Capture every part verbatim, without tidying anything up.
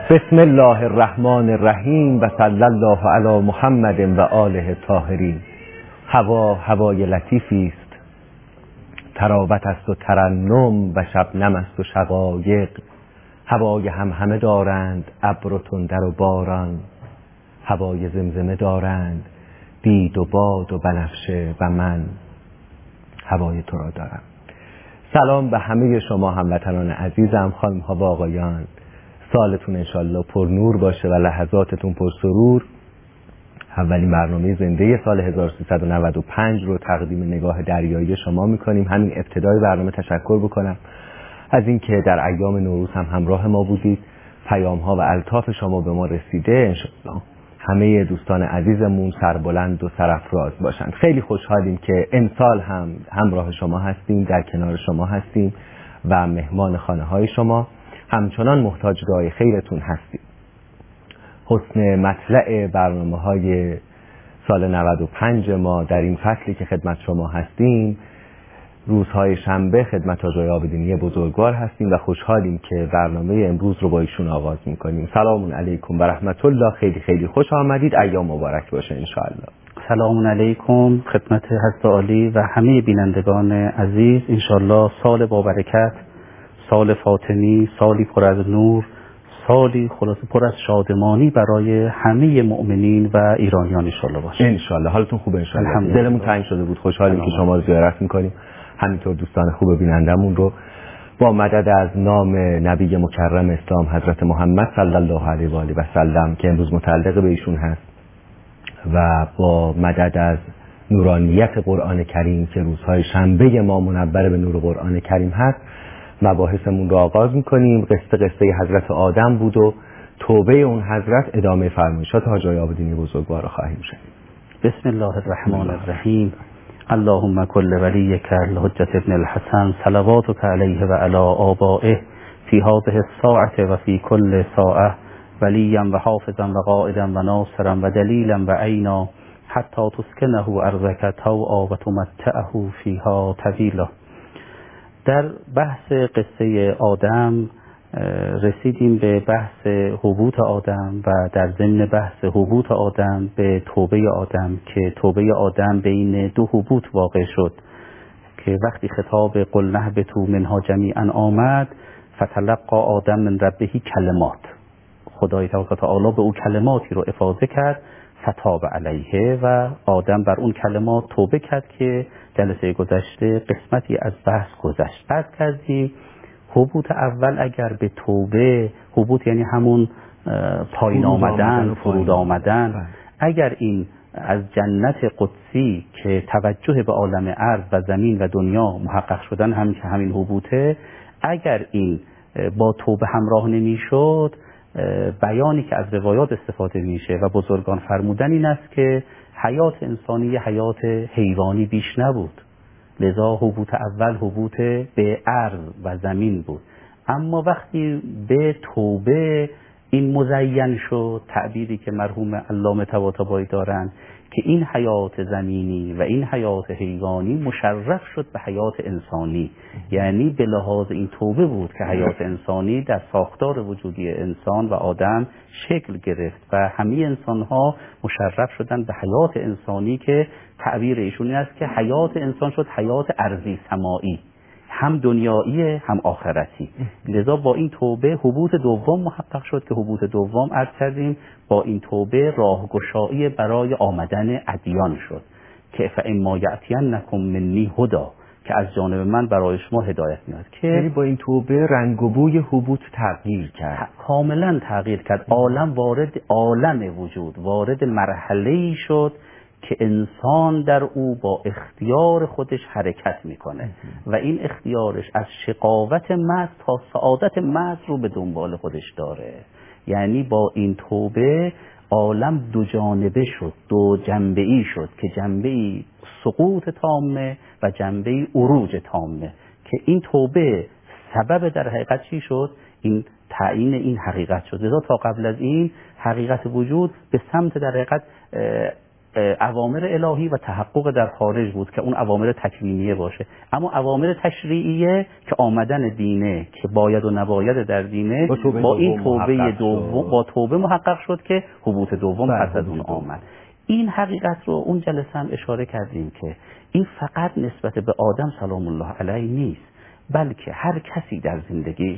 بسم الله الرحمن الرحیم و صلی الله علی محمد و آله الطاهرین. هوا هوای لطیفی است، تراوت است و ترنم و شبنم است و شقایق. هوای همهمه دارند ابر و تندر و باران، هوای زمزمه دارند بید و باد و بنفشه و من هوای تو را دارم. سلام به همه شما هموطنان عزیزم، خانم ها و آقایان. سالتون انشالله پر نور باشه و لحظاتتون پر سرور. اولین برنامه زنده سال هزار و سیصد و نود و پنج رو تقدیم نگاه دریایی شما میکنیم. همین ابتدای برنامه تشکر بکنم از اینکه در ایام نوروز هم همراه ما بودید. پیام ها و الطاف شما به ما رسیده. انشالله همه دوستان عزیزمون سربلند و سرافراز باشند. خیلی خوشحالیم که امسال هم همراه شما هستیم، در کنار شما هستیم و مهمان خانه های شما. همچنان محتاج دعای خیرتون هستیم. حسن مطلع برنامه های سال نود و پنج ما در این فصلی که خدمت شما هستیم، روزهای شنبه خدمت آقای عابدینی بزرگوار هستیم و خوشحالیم که برنامه امروز رو با ایشون آغاز میکنیم. سلام علیکم و رحمت الله. خیلی خیلی خوش آمدید. ایام مبارک باشه انشاءالله. سلام علیکم خدمت حضرت عالی و همه بینندگان عزیز. انشاءالله سال با برکت، سال فاطمی، سالی پر از نور، سالی خلاص پر از شادمانی برای همه مؤمنین و ایرانیان انشاءالله باشه. انشاءالله. حالتون خوبه انشاءالله. دلمون تنگ شده بود، خوشحالیم که شما رو زیارت میکنیم. همینطور دوستان خوب بینندمون رو با مدد از نام نبی مکرم اسلام حضرت محمد صلی الله علیه و آله و سلم که امروز متعلق به ایشون هست و با مدد از نورانیت قرآن کریم که روزهای شنبه ما منور به نور قرآن کریم هست، مباحثمون رو آغاز میکنیم. قصه قصه حضرت آدم بود و توبه اون حضرت ادامه فرمایشات حاج عابدینی بزرگوار رو خواهیم شنید. بسم الله الرحمن الرحیم. اللهم کل ولیک الحجة ابن الحسن صلواتک علیه و علی آبائه فی هذه الساعة و فی کل ساعة ولیا و حافظا و قائدا و ناصرا و دلیلا و عینا حتی تسکنه ارضک طوعا و تمتعه فیها طویلا. در بحث قصه آدم رسیدیم به بحث هبوط آدم و در ضمن بحث هبوط آدم به توبه آدم که توبه آدم بین دو هبوط واقع شد که وقتی خطاب قل نهبطوا منها جمیعا آمد فتلقی آدم من ربه کلمات، خدای تعالی به او کلماتی رو افاضه کرد فتاب علیه و آدم بر اون کلمات توبه کرد که جلسه گذشته قسمتی از بحث گذشت. بعد کردیم هبوط اول اگر به توبه، هبوط یعنی همون پایین آمدن، فرود آمدن، اگر این از جنت قدسی که توجه به عالم ارض و زمین و دنیا محقق شدن همین که همین هبوطه، اگر این با توبه همراه نمیشد، بیانی که از روایات استفاده میشه و بزرگان فرمودن این است که حیات انسانی حیات حیوانی بیش نبود، لذا هبوط اول هبوط به ارض و زمین بود. اما وقتی به توبه این مزین شد، تعبیری که مرحوم علامه طباطبایی دارند که این حیات زمینی و این حیات حیوانی مشرف شد به حیات انسانی، یعنی به لحاظ این توبه بود که حیات انسانی در ساختار وجودی انسان و آدم شکل گرفت و همه انسانها مشرف شدن به حیات انسانی که تعبیر ایشون است که حیات انسان شد حیات ارضی سمائی، هم دنیایی هم آخرتی. لذا با این توبه هبوط دوم محقق شد که هبوط دوم عرض کردیم با این توبه راهگشایی برای آمدن ادیان شد که فاما یأتینکم منی هدی، که از جانب من برای شما هدایت میاد. که یعنی با این توبه رنگ و بوی هبوط تغییر کرد، کاملا تغییر کرد. عالم وارد عالم وجود وارد مرحله‌ای شد که انسان در او با اختیار خودش حرکت میکنه و این اختیارش از شقاوت محض تا سعادت محض رو به دنبال خودش داره. یعنی با این توبه عالم دو جانبه شد، دو جنبه‌ای شد که جنبه‌ای سقوط تامه و جنبه‌ای عروج تامه که این توبه سبب در حقیقت چی شد؟ این تعیین این حقیقت شد. لذا تا قبل از این حقیقت وجود به سمت در حقیقت اوامر الهی و تحقق در خارج بود که اون اوامر تکوینیه باشه، اما اوامر تشریعیه که آمدن دینه که باید و نباید در دینه با, با این توبه دوم با توبه محقق شد که حبوط دوم پس از اون آمد. این حقیقت رو اون جلسه هم اشاره کردیم که این فقط نسبت به آدم سلام الله علیه نیست، بلکه هر کسی در زندگیش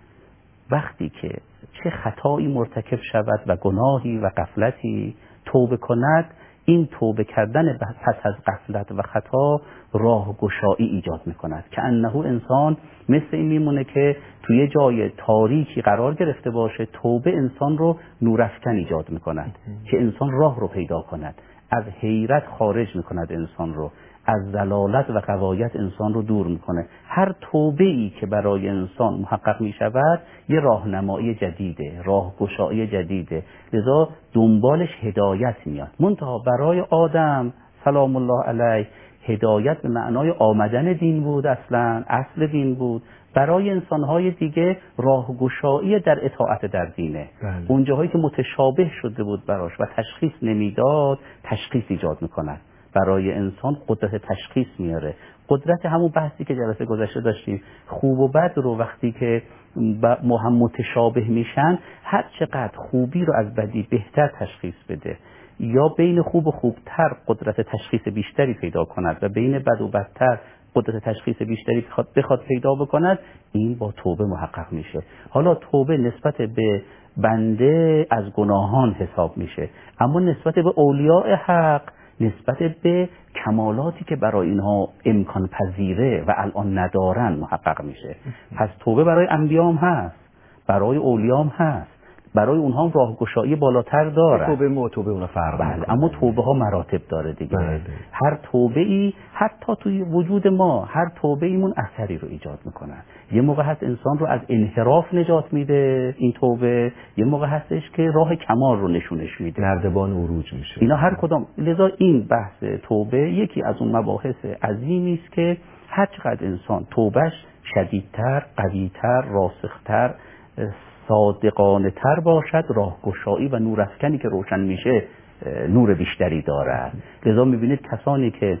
وقتی که چه خطایی مرتکب شود و گناهی و غفلتی توبه کند، این توبه کردن پس از غفلت و خطا راه گشایی ایجاد میکند که انه انسان مثل این میمونه که توی جای تاریکی قرار گرفته باشه، توبه انسان رو نورافکن ایجاد میکند که انسان راه رو پیدا کند، از حیرت خارج میکند انسان رو، از ضلالت و غوایت انسان رو دور میکنه. هر توبه ای که برای انسان محقق میشود یه راهنمایی جدیده، راهگشایی جدیده، لذا دنبالش هدایت میاد. منتها برای آدم سلام الله علیه هدایت به معنای آمدن دین بود، اصلا اصل دین بود. برای انسانهای دیگه راهگشایی در اطاعت در دینه. بله. اون جاهایی که متشابه شده بود براش و تشخیص نمیداد تشخیص ایجاد میکند. برای انسان قدرت تشخیص میاره، قدرت همون بحثی که جلسه گذشته داشتیم، خوب و بد رو وقتی که ما هم متشابه میشن، هر چقدر خوبی رو از بدی بهتر تشخیص بده یا بین خوب و خوبتر قدرت تشخیص بیشتری پیدا کند و بین بد و بدتر قدرت تشخیص بیشتری بخواد, بخواد پیدا بکند، این با توبه محقق میشه. حالا توبه نسبت به بنده از گناهان حساب میشه، اما نسبت به اولیاء حق، نسبت به کمالاتی که برای اینها امکان پذیره و الان ندارن محقق میشه. پس توبه برای انبیا هم هست، برای اولیاء هم هست، برای اونها هم راهگشایی بالاتر داره. توبه ما توبه اونها فرق بله، اما توبه ها مراتب داره دیگه. بله. هر توبه ای حتی توی وجود ما هر توبه ایمون اثری رو ایجاد میکنه. یه موقع هست انسان رو از انحراف نجات میده این توبه، یه موقع هستش که راه کمال رو نشونش میده، نردبان عروج میشه. اینا هر کدام. لذا این بحث توبه یکی از اون مباحث عظیمی است که هر چقدر انسان توبهش شدیدتر، قویتر، راسختر، صادقانه تر باشد، راهگشایی و نورافکنی که روشن میشه نور بیشتری دارد. لذا میبینید کسانی که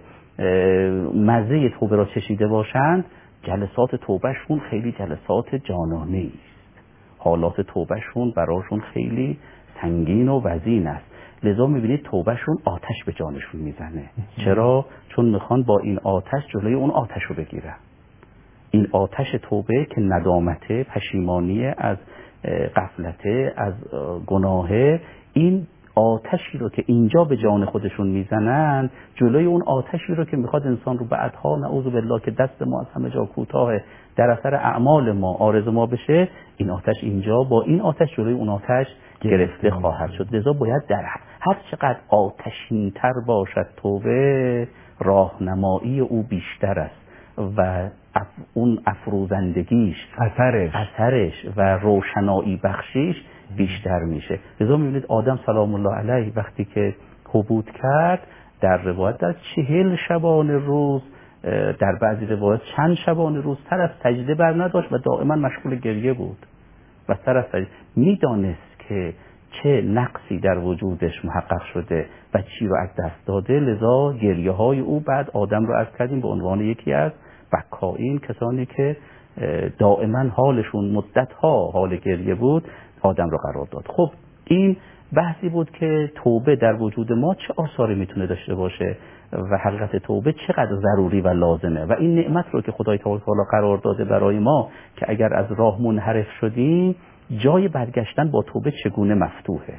مزه توبه را چشیده باشند، جلسات توبهشون خیلی جلسات جانانه است، حالات توبهشون براشون خیلی سنگین و وزین است. لذا میبینید توبهشون آتش به جانشون میزنه. چرا؟ چون میخوان با این آتش جلوی اون آتش رو بگیرن. این آتش توبه که ندامته، پشیمانیه از غفلته، از گناهه، این آتشی رو که اینجا به جان خودشون میزنن، جلوی اون آتشی رو که میخواد انسان رو بعدها نعوذ بالله که دست ما از همه جا کوتاه در اثر اعمال ما عارض ما بشه، این آتش اینجا با این آتش جلوی اون آتش گرفته خواهد شد. لذا باید در هر چقدر آتشین‌تر باشد توبه، راهنمایی او بیشتر است و اف اون افروزندگیش، اثرش اثرش و روشنایی بخشیش بیشتر میشه. لذا میبینید آدم سلام الله علیه وقتی که حبوط کرد، در روایت در چهل شبانه روز، در بعضی روایت چند شبانه روز سر از سجده بر نداشت و دائما مشغول گریه بود و سر از سجده میدانست که چه نقصی در وجودش محقق شده و چی رو از دست داده. لذا گریه های او بعد آدم رو عرض کردیم به عنوان یکی از بکائین، کسانی که دائما حالشون مدت ها حال گریه بود، آدم رو قرار داد. خب این بحثی بود که توبه در وجود ما چه آثاری میتونه داشته باشه و حقیقت توبه چقدر ضروری و لازمه و این نعمت رو که خدای تعالی قرار داده برای ما که اگر از راه منحرف شدیم، جای برگشتن با توبه چگونه مفتوحه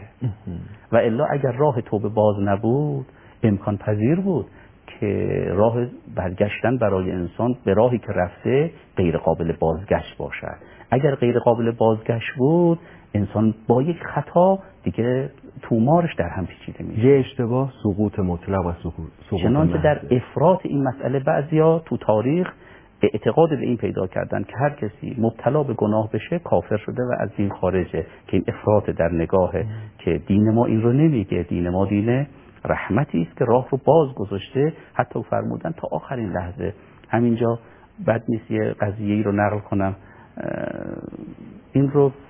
و الا اگر راه توبه باز نبود، امکان پذیر بود که راه برگشتن برای انسان به راهی که رفته غیر قابل بازگشت باشد. اگر غیر قابل بازگشت بود، انسان با یک خطا دیگه تومارش در هم پیچیده میشه. یه اشتباه سقوط مطلق و سقوط چنانچه در افراط این مسئله بعضیا تو تاریخ اعتقاد به این پیدا کردن که هر کسی مبتلا به گناه بشه کافر شده و از دین خارجه، که این افراط در نگاهه که دین ما این رو نمیگه. دین ما دین رحمتی است که راه رو باز گذاشته، حتی فرمودن تا آخرین لحظه. همینجا بد نیست یه قضیه‌ای رو نقل کنم، این رو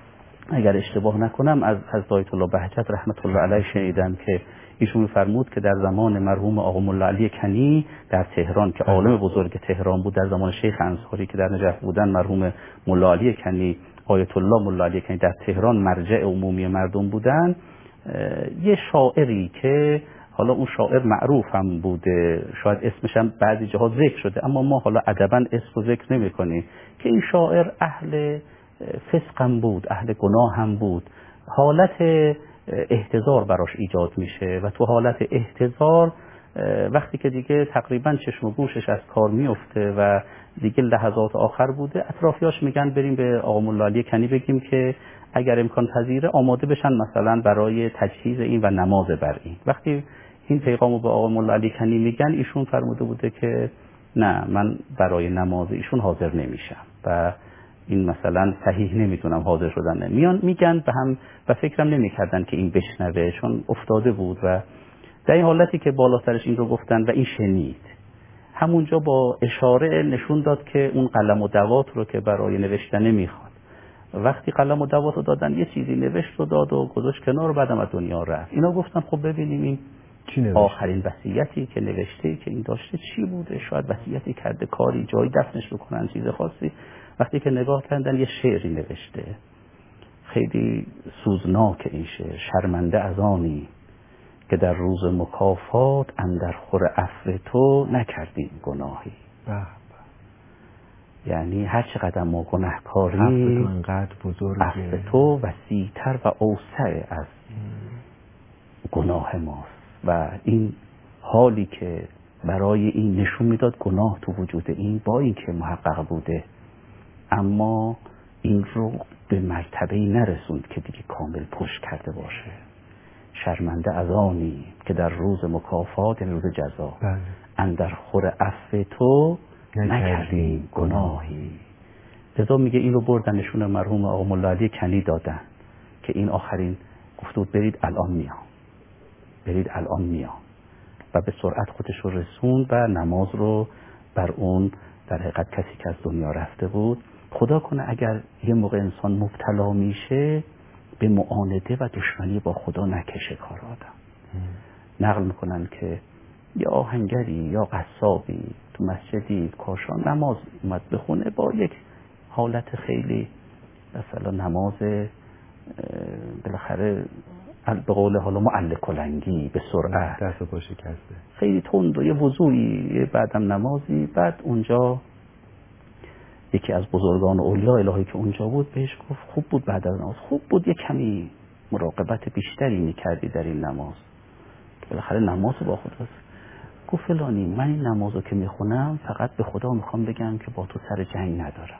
اگر اشتباه نکنم از حضرت آیت الله بهجت رحمت الله علیه شنیدم که ایشون می‌فرمود که در زمان مرحوم آقا ملا علی کنی در تهران که عالم بزرگ تهران بود، در زمان شیخ انصاری که در نجف بودن، مرحوم ملا علی کنی آیت الله ملا علی کنی در تهران مرجع عمومی مردم بودن، یه شاعری که حالا اون شاعر معروف هم بوده، شاید اسمش هم بعضی جاها ذکر شده، اما ما حالا ادباً اسم رو ذکر نمی‌کنیم، که این شاعر اهل فسق هم بود، اهل گناه هم بود، حالت احتضار براش ایجاد میشه و تو حالت احتضار وقتی که دیگه تقریبا چشم و گوشش از کار میفته و دیگه لحظات آخر بوده، اطرافیاش میگن بریم به آقا ملا علی کنی بگیم که اگر امکان پذیره آماده بشن مثلا برای تجهیز این و نماز بر این. وقتی این پیغامو به آقا ملا علی کنی میگن، ایشون فرموده بوده که نه، من برای نماز ایشون حاضر نمیشم و این مثلا صحیح نمیتونم حاضر شدن. نه میان میگن به هم و فکرم نمیکردن که این بشنوه، چون افتاده بود و در این حالتی که بالا سرش این رو گفتن و این شنید، همونجا با اشاره نشون داد که اون قلم و دوات رو که برای نوشتن نمیخواد. وقتی قلم و دوات رو دادن، یه چیزی نوشت رو داد و گذاشت کنار، بعدم از دنیا رفت. اینا گفتن خب ببینیم این آخرین وصیتی که نوشته که این داشته چی بوده، شاید وصیتی کرده کاری جایی دفنش بکنن، چیز خاصی. وقتی که نگاه کردن، یه شعری نوشته خیلی سوزناک، این شعر: شرمنده از آنی که در روز مکافات اندر خور عفو تو نکردیم گناهی. بله. یعنی هر چقدر ما گناهکاری، عفو تو انقدر بزرگه، عفو تو وسیع‌تر و اوسع از گناه ماست. و این حالی که برای این نشون میداد گناه تو وجود این، با این که محقق بوده، اما این رو به مرتبه‌ای نرسوند که دیگه کامل پشت کرده باشه. شرمنده از آنی که در روز مکافات، یعنی روز جزا، بله. اندر خور عفو تو نکردیم گناهی. لذا میگه این رو بردن نشون مرحوم آقا ملا علی کنی دادن که این آخرین گفته بود برید الان میام، برید الان میام، و به سرعت خودش رو رسوند و نماز رو بر اون در حقیقت کسی که از دنیا رفته بود. خدا کنه اگر یه موقع انسان مبتلا میشه به معانده و دشمنی با خدا نکشه کار آدم. نقل میکنن که یا آهنگری یا قصابی تو مسجدی کاشان نماز اومد بخونه، با یک حالت خیلی مثلا نماز بالاخره به قول حالا معلق کلنگی به سرعت، دست و پا شکسته، خیلی تند و یه وضوعی، بعدم نمازی. بعد اونجا یکی از بزرگان اولیاء الهی که اونجا بود بهش گفت خوب بود بعد از نماز، خوب بود یه کمی مراقبت بیشتری میکردی در این نماز، بالاخره نماز با خداست. گفت فلانی، من این نمازو که میخونم فقط به خدا میخوام بگم که با تو سر جنگ ندارم،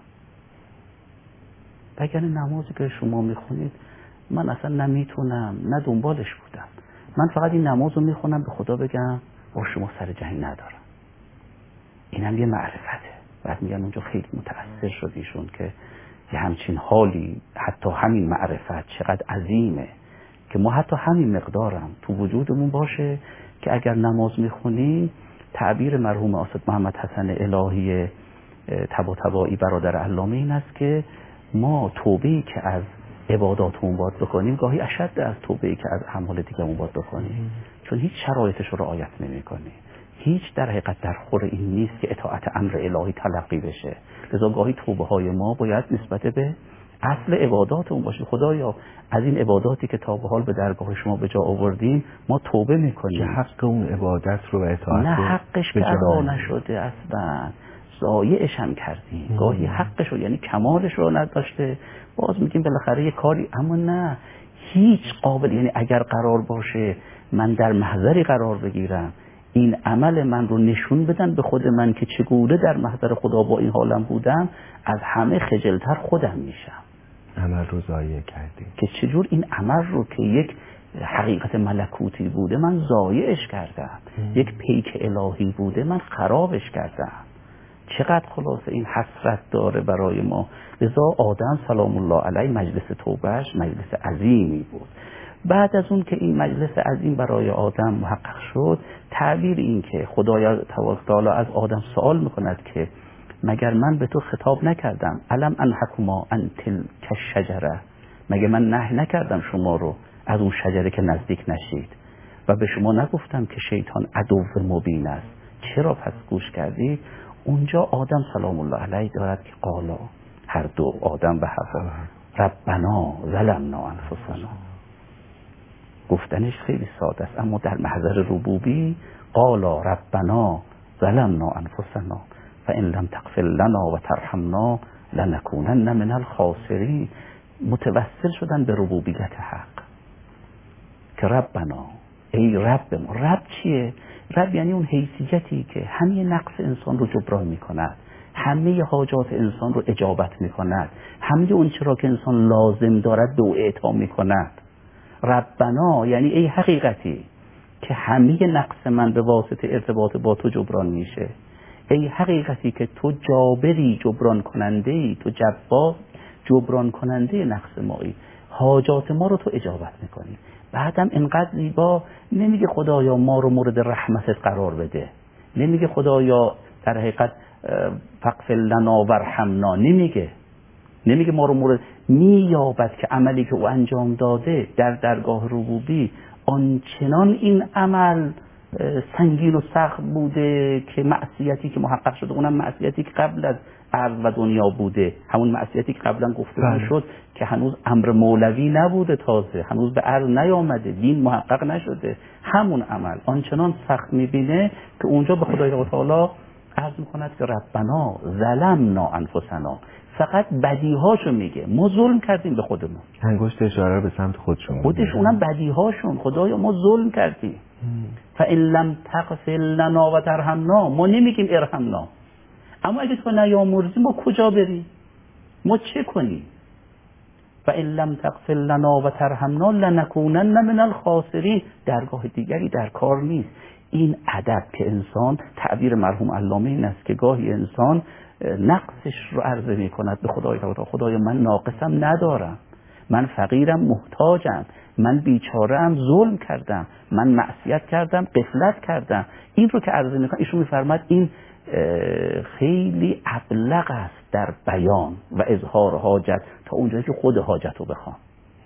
وگرنه نمازی که شما میخونید من اصلا نمیتونم، نه دنبالش بودم، من فقط این نمازو میخونم به خدا بگم با شما سر جنگ ندارم. اینم یه معرفته. بعد میگن اونجا خیلی متأثر شد ایشون که یه همچین حالی، حتی همین معرفت چقدر عظیمه که ما حتی همین مقدارم تو وجودمون باشه که اگر نماز میخونیم، تعبیر مرحوم آستاذ محمد حسن الهی طباطبایی برادر علامه این است که ما توبه‌ای که از عباداتمون باید بکنیم گاهی اشد از توبه‌ای که از اعمال دیگه‌مون باید بکنیم، چون هیچ شرایطش رو رعایت نمی‌کنیم، هیچ در حقیقت در خور این نیست که اطاعت امر الهی تلقی بشه. لذا گاهی توبه‌های ما باید نسبت به اصل عباداتمون باشه. خدایا از این عباداتی که تا به حال به درگاه شما به جا آوردیم ما توبه می‌کنیم، که حق اون عبادت رو و اطاعت نه رو حقش که ادا نشده اصلا، ضایعش هم کردیم. ام. گاهی حقش رو یعنی کمالش رو نداشته، باز میگیم بالاخره یه کاری، اما نه هیچ قابل، یعنی اگر قرار باشه من در محضری قرار بگیرم این عمل من رو نشون بدن به خود من که چگونه در محضر خدا با این حالم بودم، از همه خجلتر خودم میشم. عمل رو ضایع کردیم که چجور این عمل رو که یک حقیقت ملکوتی بوده من ضایعش کردم، ام. یک پیک الهی بوده من خرابش کردم. چقدر خلاصه این حسرت داره برای ما. لذا آدم سلام الله علیه مجلس توبهش مجلس عظیمی بود. بعد از اون که این مجلس عظیم برای آدم محقق شد، تعبیر این که خدای تعالی از آدم سوال میکند که مگر من به تو خطاب نکردم الم انحکما ان تلک الشجره، مگه من نهی نکردم شما رو از اون شجره که نزدیک نشید و به شما نگفتم که شیطان عدو مبین است؟ چرا پس گوش کردید؟ اونجا آدم سلام الله علیه دارد که قالا، هر دو آدم و حوا، ربنا ظلمنا انفسنا. گفتنش خیلی ساده است، اما در محضر ربوبی قالا ربنا ظلمنا انفسنا فان لم تغفر لنا و ترحمنا لنکونن من الخاسرین. متوسل شدن به ربوبیت حق که ربنا، ای رب ما. رب چیه؟ رب یعنی اون حیثیتی که همه نقص انسان رو جبران می کند، همه حاجات انسان رو اجابت می کند، همه اون چرا که انسان لازم دارد به او اعطا می کند. ربنا یعنی ای حقیقتی که همه نقص من به واسطه ارتباط با تو جبران میشه، ای حقیقتی که تو جابری، جبران کننده ای، تو جبار، جبران کننده نقص مایی، حاجات ما رو تو اجابت میکنی. بعدم اینقدر زیبا نمیگه خدایا ما رو مورد رحمتت قرار بده، نمیگه خدایا در حقیقت فاغفر لنا وارحمنا، نمیگه نمیگه ما رو مورد، مییابد که عملی که او انجام داده در درگاه ربوبی آنچنان این عمل سنگین و سخت بوده که معصیتی که محقق شده، اونم معصیتی که قبل از عرض و دنیا بوده، همون معصیتی که قبلا گفته شد که هنوز امر مولوی نبوده، تازه هنوز به عرض نیامده، دین محقق نشده، همون عمل آنچنان سخت میبینه که اونجا به خدای تعالی عرض میکند که ربنا ظلمنا انفسنا. فقط بدیهاشو میگه، ما ظلم کردیم به خودمون، انگشت اشاره رو به سمت خودشون، خودش اونم بدیهاشون، خدایا ما ظلم کردیم. فإن لم تغفر لنا و ترحمنا، ما نمیگیم ارحمنا، اما اگه تو نیامرزی ما کجا بریم؟ ما چه کنیم؟ فإن لم تغفر لنا و ترحمنا لنکونن من الخاسرین. درگاه دیگری در کار نیست. این ادب که انسان، تعبیر مرحوم علامه این است که گاهی انسان نقصش رو عرضه می کند به خدای تعالی، خدایا من ناقصم ندارم، من فقیرم، محتاجم، من بیچاره‌ام، ظلم کردم، من معصیت کردم، غفلت کردم. این رو که عرضه میکنه، ایشون میفرماد این خیلی ابلغ است در بیان و اظهار حاجت تا اونجایی که خود حاجت رو بخوام.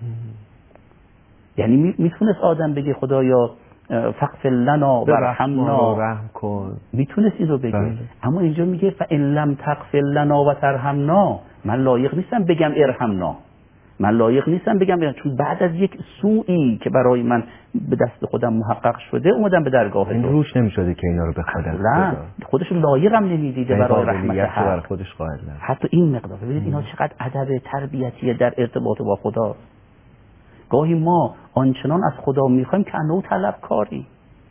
یعنی میتونست آدم بگه خدایا فاغفر لنا وارحمنا، رحم کن، میتونست این رو بگه بله. اما اینجا میگه فإن لم تغفر لنا و ترحمنا، من لایق نیستم بگم ارحمنا، من لایق نیستم بگم، چون بعد از یک سوئی که برای من به دست خودم محقق شده اومدم به درگاه این روش نمیشده که اینا رو به خودم خودش لایقم نمیدیده برای رحمت حق، برای خودش قائل نه. حتی این مقدار ببینید اینا چقدر ادب تربیتیه در ارتباط با خدا. گاهی ما آنچنان از خدا میخوایم که انه طلبکاری،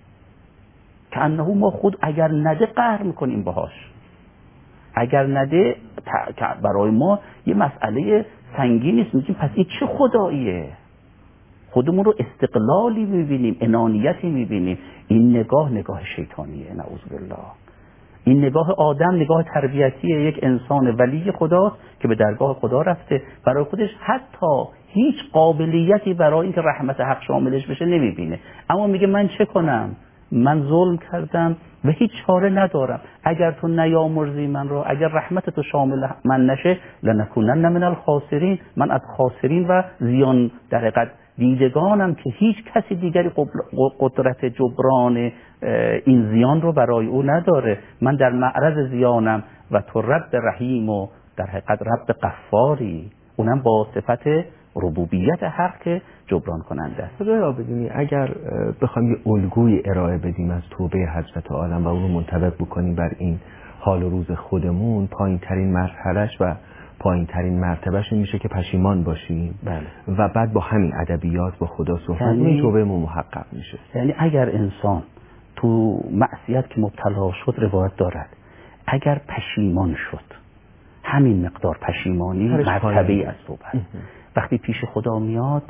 که انه ما خود اگر نده قهر میکنیم باهاش، اگر نده برای ما یه مسئله سنگینی است، میگیم پس این چه خداییه؟ خودمون رو استقلالی میبینیم، انانیتی میبینیم. این نگاه نگاه شیطانیه، نعوذ بالله. این نگاه آدم نگاه تربیتی یک انسان ولی خداست که به درگاه خدا رفته، برای خودش حتی هیچ قابلیتی برای اینکه رحمت حق شاملش بشه نمیبینه، اما میگه من چه کنم؟ من ظلم کردم و هیچ چاره ندارم، اگر تو نیامرزی من رو، اگر رحمت تو شامل من نشه لنکونن من الخاسرین، من از خاسرین و زیان در حقیقت دیدگانم که هیچ کسی دیگری قدرت جبران این زیان رو برای او نداره، من در معرض زیانم و تو رب رحیم و در حقیقت رب غفاری، اونم با صفت ربوبیت حق که جبران کننده است. خدایا بدونی اگر بخوایم یه الگوی ارائه بدیم از توبه حضرت عالم و اون رو منطبق بکنیم بر این حال و روز خودمون، پایین ترین مرحلهش و پایین ترین مرتبهش میشه که پشیمان باشیم. بله. و بعد با همین ادبیات با خدا صحبت یعنی این توبه ما محقق میشه. یعنی اگر انسان تو معصیت که مبتلا شد، روایت دارد اگر پشیمان شد، همین مقدار پشیمانی مرتبه‌ای از توبه، وقتی پیش خدا میاد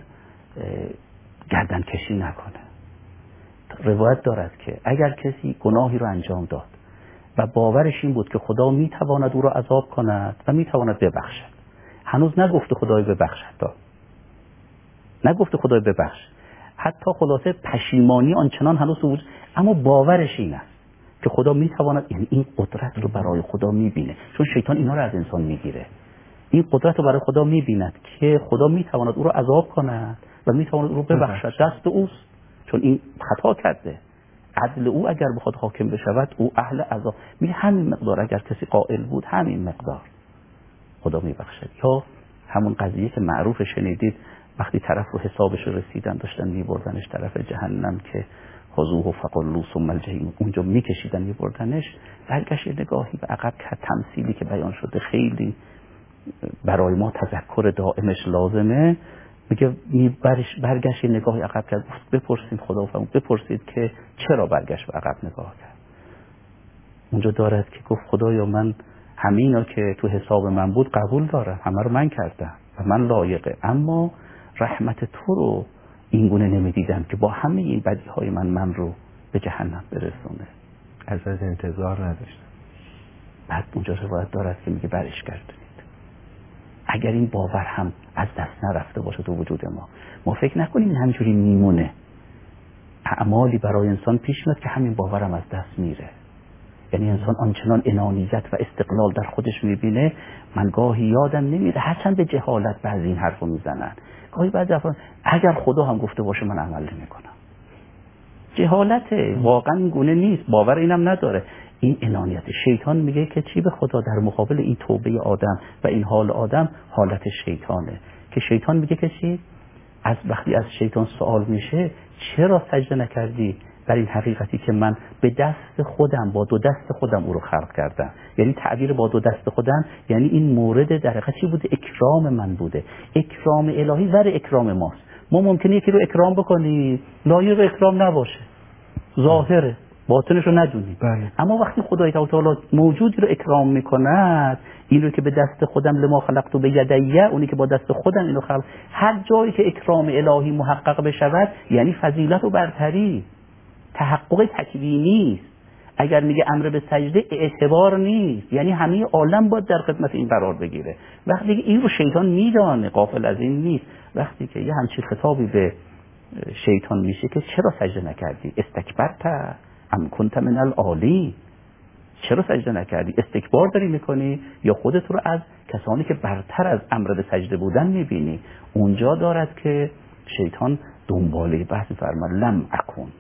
گردن کشی نکنه. روایت دارد که اگر کسی گناهی رو انجام داد و باورش این بود که خدا میتواند او را عذاب کند و میتواند ببخشد، هنوز نگفته خدای ببخشد، تا نگفته خدای ببخش، حتی خلاصه پشیمانی آنچنان هنوز بود، اما باورش این است که خدا میتواند، یعنی این قدرت رو برای خدا میبینه، چون شیطان اینا رو از انسان میگیره. این قدرت رو برای خدا میبیند که خدا میتواند او رو عذاب کند و میتواند او رو ببخشد. دست اوست، چون این خطا کرده. عدل او اگر بخواد حاکم بشود او اهل عذاب. میگه همین مقدار اگر کسی قائل بود همین مقدار خدا میبخشد. یا همون قضیه که معروف شنیدید وقتی طرف رو حسابش رو رسیدن داشتن میبردنش طرف جهنم که خذوه فغلوه ثم الجحیم، اونجا میکشیدن میبردنش، برگشت نگاهی به عقب کرد. تمثیلی که بیان شده خیلی برای ما تذکر دائمش لازمه. میگه برگشت نگاهی عقب کرد، گفت بپرسید خدا فرمود بپرسید که چرا برگشت به عقب نگاه کرد. اونجا دارد که گفت خدایا من همینا که تو حساب من بود قبول دارم، همه رو من کردم و من لایقه، اما رحمت تو رو اینگونه نمیدیدم که با همه این بدی های من من رو به جهنم برسونه. ازت انتظار نداشتم. بعد اونجا روایت دارد که میگه برش گردونید. اگر این باور هم از دست نرفته باشه تو وجود ما، ما فکر نکنیم همینجوری میمونه. اعمالی برای انسان پیش میاد که همین باورم از دست میره. یعنی انسان آنچنان انانیت و استقلال در خودش میبینه. من گاهی یادم نمیره هرچند به جهالت بعضی این حرفو میزنن، گاهی بعضی افراد اگر خدا هم گفته باشه من عمل نمیکنم. جهالته، واقعا این گونه نیست، باور اینم نداره. این انانیت. شیطان میگه که چی به خدا در مقابل این توبه آدم و این حال آدم حالت شیطانه، که شیطان میگه که چی؟ از وقتی از شیطان سوال میشه چرا سجده نکردی بر این حقیقتی که من به دست خودم با دو دست خودم او رو خلق کردم. یعنی تعبیر با دو دست خودم یعنی این مورد در حقیقت چی بوده؟ اکرام من بوده. اکرام الهی ور اکرام ماست. ما ممکنه یکی رو اکرام بکنی لایق اکرام نباشه، ظاهره، باطنش رو ندونی. بله. اما وقتی خدای تعالی موجودی رو اکرام میکند، این رو که به دست خودم لما خلقت به یدیه، اونی که با دست خودم اینو خلق، هر جایی که اکرام الهی محقق بشود یعنی فضیلت و برتری، تحقق تکوینی است. اگر میگه امر به سجده اعتبار نیست، یعنی همه عالم باید در خدمت این قرار بگیره. وقتی که این رو شیطان میدانه، غافل از این نیست، وقتی که یه همچین خطابی به شیطان میشه که چرا سجده نکردی؟ استکبرت ام کنت من العالی، چرا سجده نکردی؟ استکبار داری میکنی یا خودت رو از کسانی که برتر از امر به سجده بودن میبینی؟ اونجا دارد که شیطان دنباله بحث فرماد لم اکن،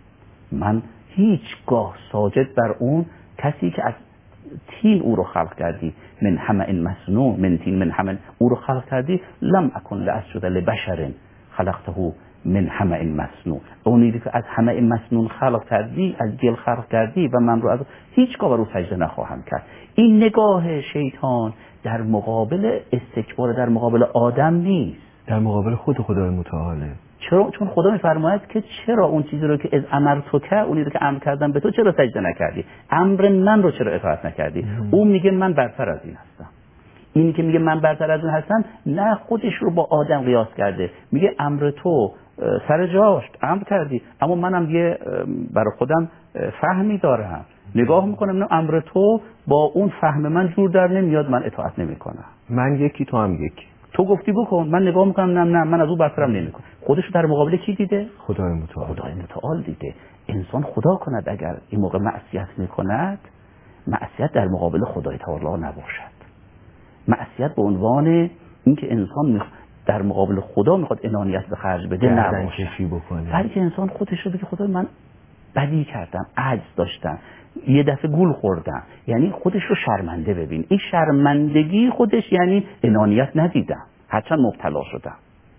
من هیچگاه ساجد بر اون کسی که از تین او رو خلق کردی، من همه این مسنون، من تین من همه او رو خلق کردی، لم اکن لاسجد لبشر خلقته من همه این مسنون، اونی که از همه این مسنون خلق کردی، از گل خلق کردی و من رو از هیچگاه بر او سجده نخواهم کرد. این نگاه شیطان در مقابل استکبار، در مقابل آدم نیست، در مقابل خود خدای متعاله. چرا؟ چون خدا میفرماید که چرا اون چیزی رو که از امر تو که اونی رو که امر کردم به تو چرا سجده نکردی؟ امر من رو چرا اطاعت نکردی؟ اون میگه من برتر از این هستم. اینی که میگه من برتر از این هستم نه، خودش رو با آدم قیاس کرده، میگه امر تو سر جاش امر کردی، اما منم یه برای خودم فهمی دارم، نگاه میکنم نه امر تو با اون فهم من جور در نمیاد، من اطاعت نمیکنم. من یکی تو هم یکی، تو گفتی بکن، من نگاه میکنم نه نه من از اون برترم نمیکنم. خودش رو در مقابل کی دیده؟ خدای متعال. خدای متعال دیده. انسان خدا کند اگر این موقع معصیت میکند، معصیت در مقابل خدای تعالی نباشد. معصیت به عنوان اینکه انسان در مقابل خدا میخواد انانیت به خرج بده نباشه، بلکه انسان خودش رو بگه خدای من بدی کردم، عجز داشتم، یه دفعه گول خوردم، یعنی خودش رو شرمنده ببین. این شرمندگی خودش یعنی انانیت ندیدم، هرچند مبتلا شدم.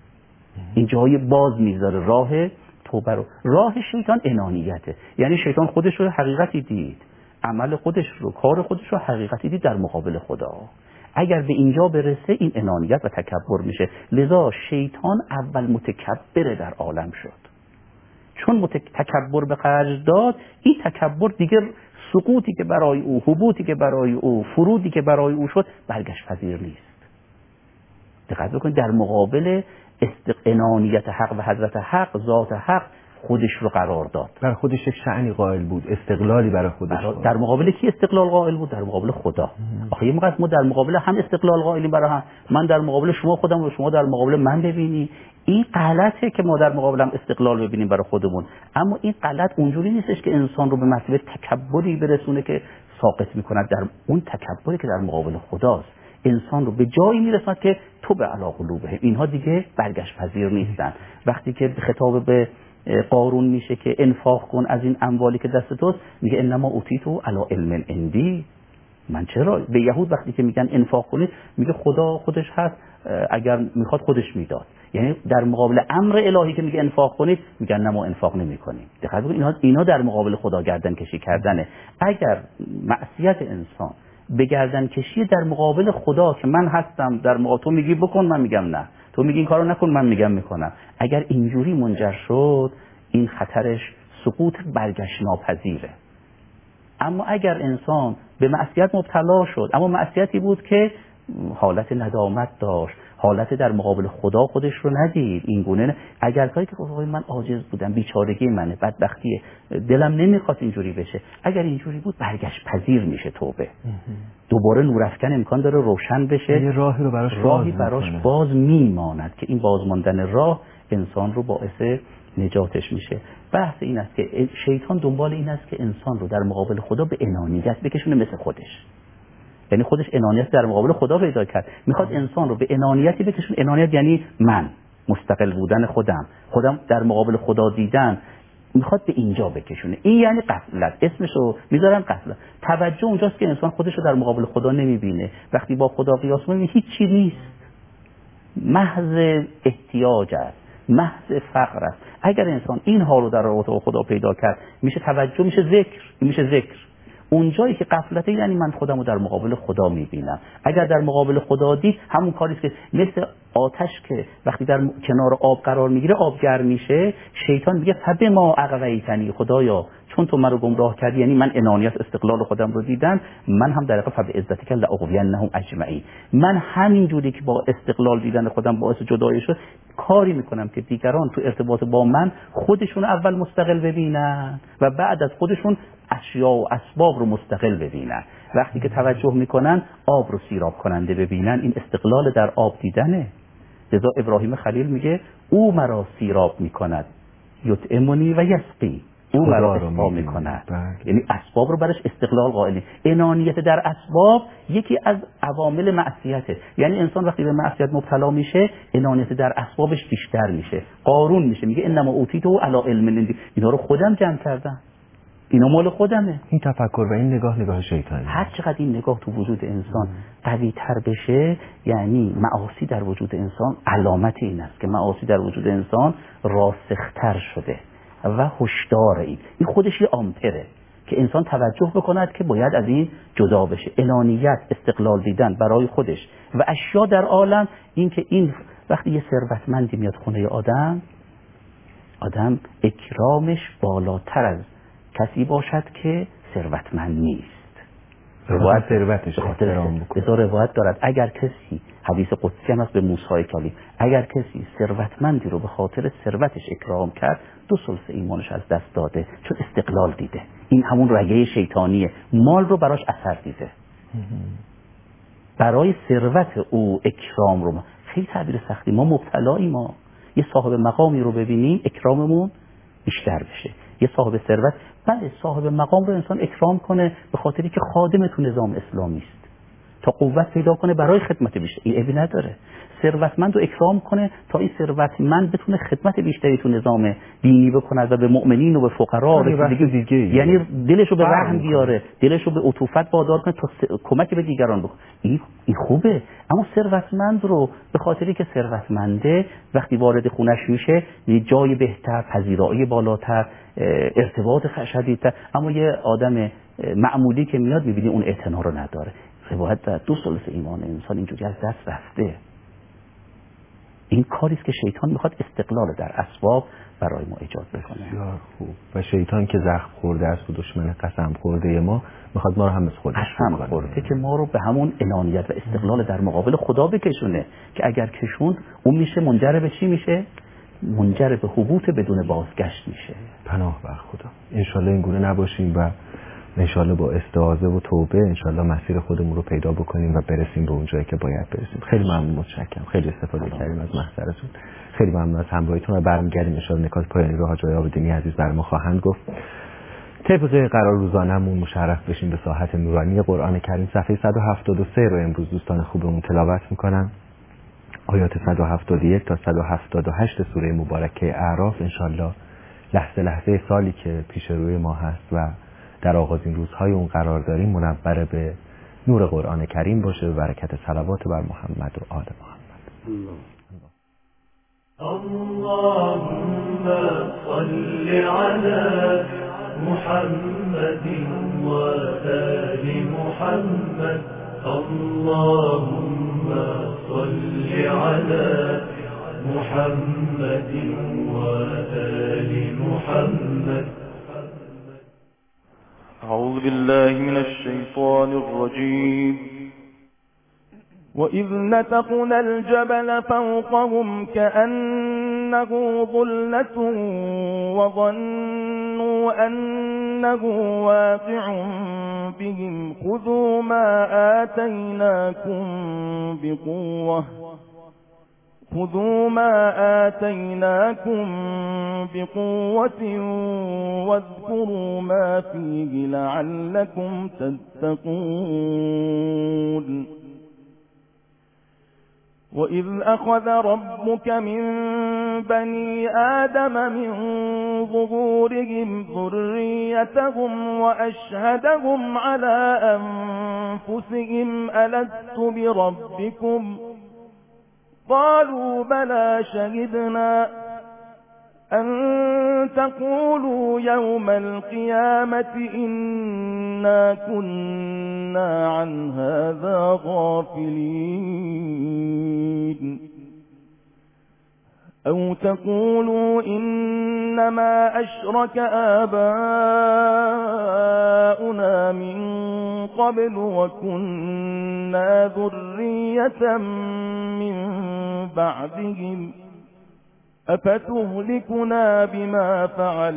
این جای باز میذاره راه توبه رو. راه شیطان انانیته، یعنی شیطان خودش رو حقیقتی دید، عمل خودش رو، کار خودش رو حقیقتی دید در مقابل خدا. اگر به اینجا برسه این انانیت و تکبر میشه. لذا شیطان اول متکبر در عالم شد، چون متک... تکبر به خرج داد، این تکبر دیگه سقوطی که برای او، هبوطی که برای او، فرودی که برای او شد برگشت پذیر نیست. دقت بکنید در مقابل است... انانیت حق و حضرت حق، ذات حق، خودش رو قرار داد، برای خودش یک شأنی قائل بود، استقلالی برای خودش برای... در مقابل کی استقلال قائل بود؟ در مقابل خدا. آخه یه موقع ما در مقابل هم استقلال قائلیم برای هم، من در مقابل شما خودم و شما در مقابل من ببینی. این غلطه که ما در مقابل هم استقلال ببینیم برای خودمون، اما این غلط اونجوری نیستش که انسان رو به مرتبه تکبری برسونه که ساقط میکند در اون تکبری که در مقابل خداست. انسان رو به جایی میرساند که تو به علی قلوبهم، اینها دیگه برگشت پذیر نیستن. وقتی که خطاب به قارون میشه که انفاق کن از این اموالی که دست توست، میگه انما اوتیتو علی علم عندی. من چرا؟ به یهود وقتی که میگن انفاق کنید، میگه خدا خودش هست، اگر میخواد خودش میداد. یعنی در مقابل امر الهی که میگه انفاق کنید، میگن نه ما انفاق نمیکنیم. دقت کنید اینا اینا در مقابل خدا گردن کشی کردنه. اگر معصیت انسان به گردن کشی در مقابل خدا که من هستم، در مقابل تو میگی بکن من میگم نه، تو میگی این کارو نکن من میگم میکنم، اگر اینجوری منجر شد، این خطرش سقوط برگشت ناپذیره. اما اگر انسان به معصیت مبتلا شد، اما معصیتی بود که حالت ندامت داشت، حالت در مقابل خدا خودش رو ندید، این گونه نه. اگر کاری که خدای من عاجز بودم، بیچارگی منه، بدبختیه، دلم نمیخواد اینجوری بشه، اگر اینجوری بود برگشت پذیر میشه توبه. دوباره نورافکن امکان داره روشن بشه، یه راهی رو براش راهی براش باز میماند که این بازماندن راه انسان رو باعث نجاتش میشه. بحث این است که شیطان دنبال این است که انسان رو در مقابل خدا به انانیت بکشونه مثل خودش. یعنی خودش انانیت در مقابل خدا پیدا کرد، میخواد انسان رو به انانیتی بکشونه. انانیت یعنی من، مستقل بودن خودم، خودم در مقابل خدا دیدن، میخواد به اینجا بکشونه. این یعنی غفلت، اسمشو میذارن غفلت. توجه اونجاست که انسان خودش رو در مقابل خدا نمیبینه. وقتی با خدا قیاس میکنه هیچ چی نیست، محض احتیاج است، محض فقر است. اگر انسان این حال رو در رابطه با خدا پیدا کرد، میشه توجه، میشه ذکر، میشه ذکر. اونجایی که غفلته یعنی من خودم رو در مقابل خدا میبینم. اگر در مقابل خدا دید، همون کاریست که مثل آتش که وقتی در کنار آب قرار میگیره آب گرم میشه، شیطان میگه فبما اغویتنی، خدایا چون تو منو گمراه کردی، یعنی من انانیت استقلال خودم رو دیدم، من هم در واقع فبعزتک لاغوینهم اجمعین، من همین جوری که با استقلال دیدن خودم باعث جدایی شد، کاری میکنم که دیگران تو ارتباط با من خودشون اول مستقل ببینن و بعد از خودشون اشیا و اسباب رو مستقل ببینن. وقتی که توجه میکنن آب رو سیراب کننده ببینن، این استقلال در آب دیدنه. لذا ابراهیم خلیل میگه او مرا سیراب میکند، یطعمنی و یسقی، او مرا اسقا میکند. یعنی اسباب رو برش استقلال قائلی. انانیت در اسباب یکی از عوامل معصیته. یعنی انسان وقتی به معصیت مبتلا میشه، انانیت در اسبابش بیشتر میشه. قارون میشه میگه انما اوتیتو علی علم عندی، اینا رو خودم جمع کردم، اینا مال خودمه. این تفکر و این نگاه نگاه شیطانی. هر چقدر این نگاه تو وجود انسان قوی تر بشه، یعنی معاصی در وجود انسان علامت این است که معاصی در وجود انسان راسختر شده و هوشدار. این این خودش یه آمپره که انسان توجه بکند که باید از این جدا بشه. انانیت، استقلال دیدن برای خودش و اشیا در عالم، این که این وقتی یه ثروتمندی میاد خونه آدم، آدم اکرامش بالاتر از کسی باشد که ثروتمند نیست. روایت ثروتش احترام بکنه. بذار روایت دارد اگر کسی، حدیث قدسی هم هست به موسی کلیم، اگر کسی ثروتمندی رو به خاطر ثروتش اکرام کرد، دو ثلث ایمانش از دست داده، چون استقلال دیده. این همون رگه شیطانیه، مال رو براش اثر دیده. برای ثروت او اکرام رو، خیلی تعبیر سختی، ما مبتلایی، ما یه صاحب مقامی رو ببینیم اکراممون بیشتر بشه. یه صاحب ثروت، بله صاحب مقام رو انسان اکرام کنه به خاطری که خادم تو نظام اسلامی است، تا قوت پیدا کنه برای خدمت بیشتر. این عیبی نداره. ثروتمند رو اکرام کنه تا این ثروتمند بتونه خدمت بیشتری تو نظام دینی بکنه و به مؤمنین و به فقرا رسیدگی، یعنی دلش رو به رحم بیاره، دلش رو به عطوفت وادار کنه تا س... کمک به دیگران بکنه. این این خوبه. اما ثروتمند رو به خاطری که ثروتمنده وقتی وارد خونش میشه، یه جای بهتر، پذیرایی بالاتر، ارتباط شدیدتر، اما یه آدم معمولی که میاد میبینی اون اعتنا رو نداره. روایت در دو ثلث ایمان انسان اینجوری از دست رفته. این کاری است که شیطان میخواد استقلال در اسباب برای ما ایجاد بکنه. بسیار خوب. و شیطان که زخم خورده است و دشمن قسم خورده ما، میخواد ما رو هم مثل خودش قسم خورده که ما رو به همون انانیت و استقلال در مقابل خدا بکشونه، که اگر کشوند اون میشه منجر به چی میشه؟ منجر به حبوط بدون بازگشت میشه. پناه بر خدا. انشالله این گونه نباشیم و انشالله با استعاذه و توبه انشالله مسیر خودمون رو پیدا بکنیم و برسیم به اون جایی که باید برسیم. خیلی ممنون، متشکرم. خیلی استفاده کردیم از محضرتون. خیلی ممنون از همراهیتون و برمیگردیم انشالله نکات پایانی رو حاج آقای عابدینی عزیز برای ما خواهند گفت. طبق قرار روزانه‌مون مشرف بشیم به ساحت نورانی قرآن کریم. صفحه صد و هفتاد و سه رو امروز دوستان خوبمون تلاوت میکنن. آیات صد و هفتاد و یک تا صد و هفتاد و هشت سوره مبارکه اعراف. انشالله لحظه لحظه سالی که پیش روی ما هست و در آغازین روزهای اون قرار داریم منور به نور قرآن کریم باشه، به برکت صلوات بر محمد و آل محمد. اللهم صل على محمد وآل محمد. اللهم صل على محمد وآل محمد. أعوذ بالله من الشيطان الرجيم. وإذ نتقنا الجبل فوقهم كأنه ظلة وظنوا أنه واقع بهم خذوا ما آتيناكم بقوة خذوا ما آتيناكم بقوة واذكروا ما فيه لعلكم تتقون. وإذ أخذ ربك من بني آدم من ظهورهم ذريتهم وأشهدهم على أنفسهم ألست بربكم قالوا بلى شهدنا أن تقولوا يوم القيامة إنا كنا عن هذا غافلين أو تقولوا إنما أشرك آباؤنا من قبل وكنا ذرية من بعدهم أفتهلكنا بما فعل